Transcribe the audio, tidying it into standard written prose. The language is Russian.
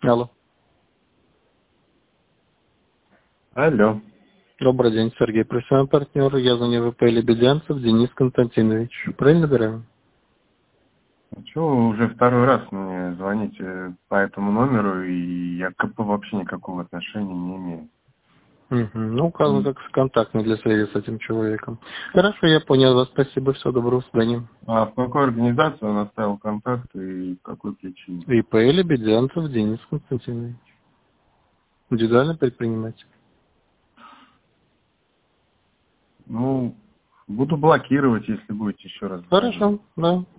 Алло. Алло. Добрый день, Сергей, профессиональный партнер. Я звоню ВП Лебедянцев Денис Константинович. Правильно набираем? Чего вы уже второй раз мне звоните по этому номеру, и я к КП вообще никакого отношения не имею. Угу. Ну, указан как контактный для связи с этим человеком. Хорошо, я понял вас. Спасибо, всего доброго, свидания. А в какой организации он оставил контакт и по какой причине? ИП Лебедянцев Денис Константинович. Индивидуальный предприниматель. Ну, буду блокировать, если будете еще раз звонить. Хорошо, да.